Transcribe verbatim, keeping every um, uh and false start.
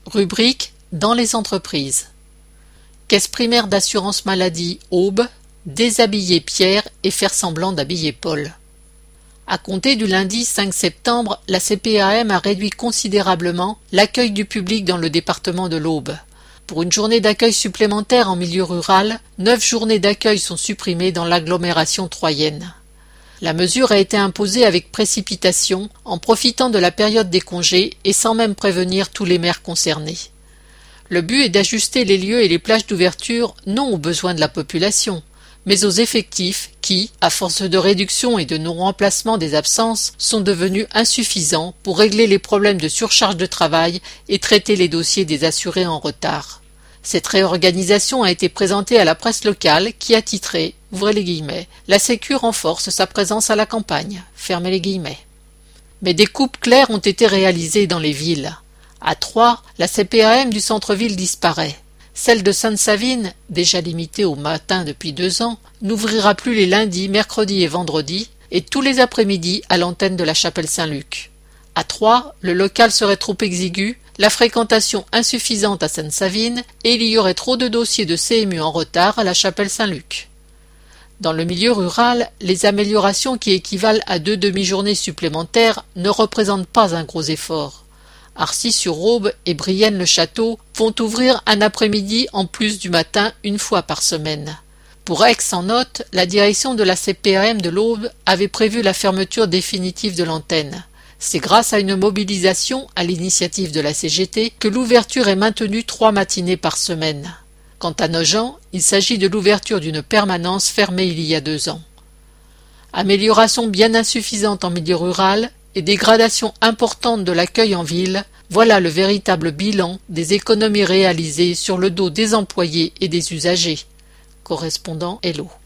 Rubrique dans les entreprises. Caisse primaire d'assurance maladie Aube, déshabiller Pierre et faire semblant d'habiller Paul. À compter du lundi cinq septembre, la C P A M a réduit considérablement l'accueil du public dans le département de l'Aube. Pour une journée d'accueil supplémentaire en milieu rural, neuf journées d'accueil sont supprimées dans l'agglomération troyenne. La mesure a été imposée avec précipitation, en profitant de la période des congés et sans même prévenir tous les maires concernés. Le but est d'ajuster les lieux et les plages d'ouverture non aux besoins de la population, mais aux effectifs qui, à force de réduction et de non-remplacement des absences, sont devenus insuffisants pour régler les problèmes de surcharge de travail et traiter les dossiers des assurés en retard. Cette réorganisation a été présentée à la presse locale qui a titré, ouvrez les guillemets, « La Sécu renforce sa présence à la campagne », fermez les guillemets. Mais des coupes claires ont été réalisées dans les villes. À Troyes, la C P A M du centre-ville disparaît. Celle de Sainte-Savine, déjà limitée au matin depuis deux ans, n'ouvrira plus les lundis, mercredis et vendredis, et tous les après-midi à l'antenne de la chapelle Saint-Luc. À Troyes, le local serait trop exigu, la fréquentation insuffisante à Sainte-Savine, et il y aurait trop de dossiers de C M U en retard à la chapelle Saint-Luc. Dans le milieu rural, les améliorations qui équivalent à deux demi-journées supplémentaires ne représentent pas un gros effort. Arcis-sur-Aube et Brienne-le-Château vont ouvrir un après-midi en plus du matin une fois par semaine. Pour Aix-en-Othe, la direction de la C P A M de l'Aube avait prévu la fermeture définitive de l'antenne. C'est grâce à une mobilisation à l'initiative de la C G T que l'ouverture est maintenue trois matinées par semaine. Quant à Nogent, il s'agit de l'ouverture d'une permanence fermée il y a deux ans. Amélioration bien insuffisante en milieu rural et dégradation importante de l'accueil en ville, voilà le véritable bilan des économies réalisées sur le dos des employés et des usagers. Correspondant Hello.